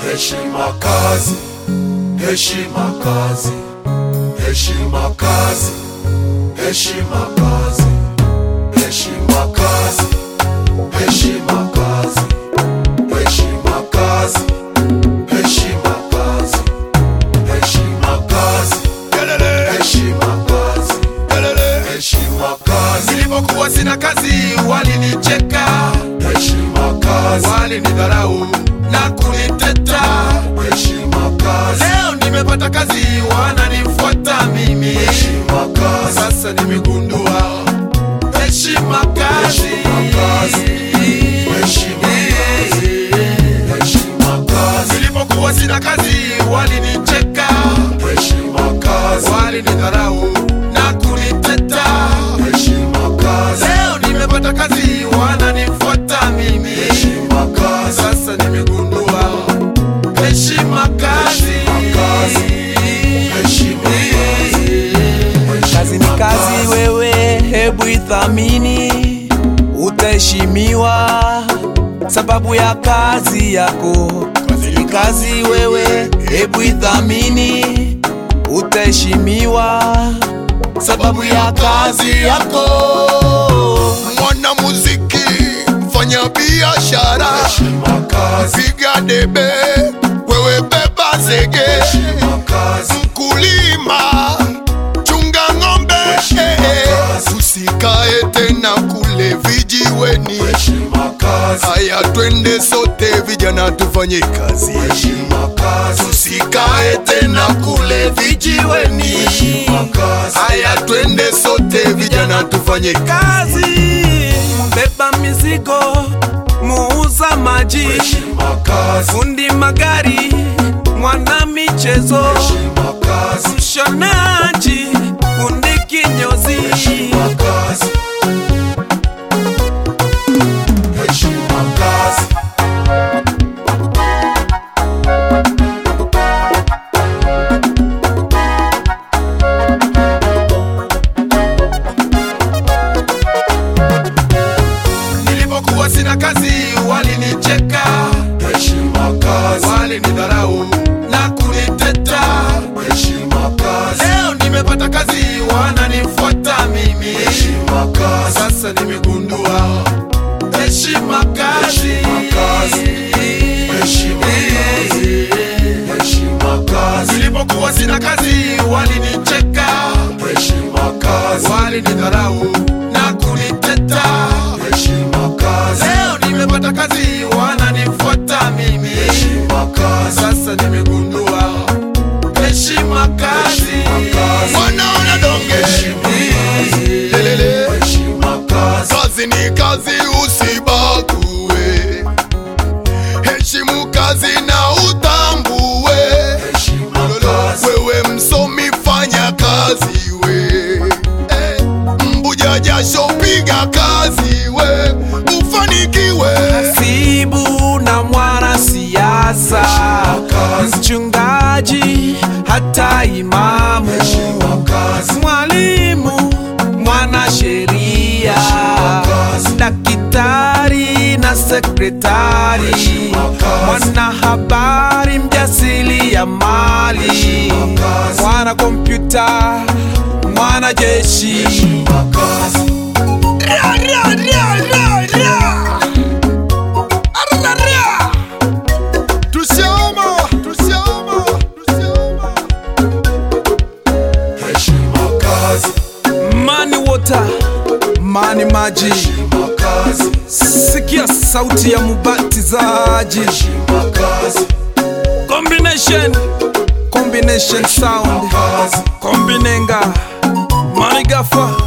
heshima kazi, heshima kazi, heshima kazi, heshima kazi, heshima kazi, heshima kazi, heshima kazi, heshima kazi, heshima kazi, heshima kazi, heshima kazi. Nilipokuwa sina kazi walinicheka, heshima kazi. Walinidharau na kuniteta, heshima kazi. Leo nimepata kazi wananifuata mimi, heshima kazi. Sasa nimegundua heshima kazi, heshima kazi, heshima kazi. Nilipokuwa sina kazi walinicheka, heshima kazi. Walinidharau na kuniteta, heshima kazi. Leo nimepata kazi wananifuata mimi, heshima kazi. Sasa nimegundua heshima kazi, heshima kazi. Kazi ni kazi wewe, hebu ithamini, utaheshimiwa sababu ya kazi yako. Kazi ni kazi wewe, hebu ithamini, utaheshimiwa sababu ya kazi yako. Mwana muziki, fanya biashara, heshima kazi. piga debe, wewe beba zege, heshima kazi. mkulima, chunga ng'ombe, usikae tena kule vijiweni, heshima kazi. haya twende sote vijana tufanye kazi, heshima kazi. usikae tena kule vijiweni, heshima kazi. haya twende sote vijana tufanye kazi. Beba mizigo, muuza maji, heshima kazi. fundi magari, mwana michezo, heshima kazi. mshonaji, fundi kinyozi, heshima kazi, heshima kazi. Nilipokuwa sina kazi walinicheka, heshima kazi. Walinidharau na kuniteta, heshima kazi. Leo nimepata kazi wananifuata mimi, heshima kazi. Sasa nimegundua heshima kazi, heshima kazi, heshima kazi. Nilipokuwa sina kazi walinicheka, heshima kazi. Walinidharau na kuniteta, heshima kazi. Leo nimepata kazi wananifuata mimi, heshima kazi. Sasa nimegundua heshima kazi, Wanaona donge, lelele, heshima kazi. kazi ni kazi usibague, heshimu kazi na utambue, Heshima kazi. wewe msomi fanya kazi we, mbuja jasho piga kazi we, ufanikiwe. hasibu na mwana siasa, mchungaji hata imamu, Heshima kazi. mwalimu, mwana sheria, daktari na sekretari, Heshima kazi. mwana habari, mjasili ya mali, Heshima kazi. mwana kompyuta, mwana jeshi. Heshima kazi. Heshima kazi. Mani water, mani maji, Heshima kazi. sikia sauti ya mubatizaji. Heshima kazi. Combination sound, Kazi. kombinenga, manigafa,